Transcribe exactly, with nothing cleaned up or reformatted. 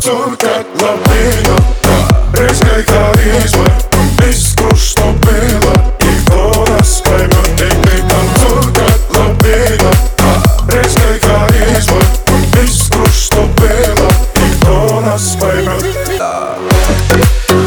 цуркать лапина. Резкой харизмой, искусство было, и кто нас поймет? И ты там цуркать лапина. Резкой харизмой, искусство было, и кто нас поймет?